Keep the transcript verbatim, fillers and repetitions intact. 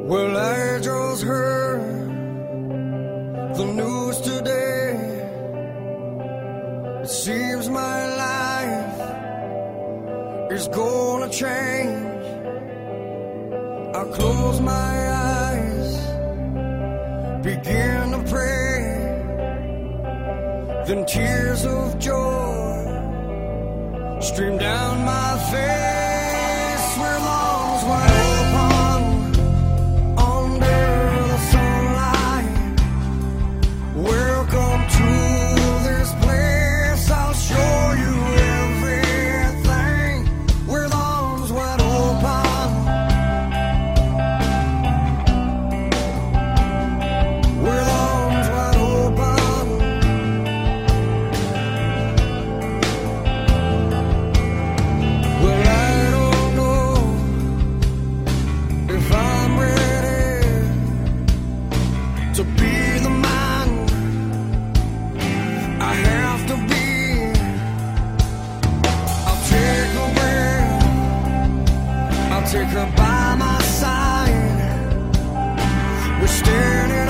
Well, I just heard the news today. It seems my life is gonna change. I close my eyes, begin to pray, then tears of joy stream down my face. Where lawns wide open under the sunlight. Welcome to this place, I'll show you everything. Where lawns wide open. Where lawns wide open. Well, I don't know if I'm ready to be the man I have to be. I'll take her breath, I'll take her by my side. We're standing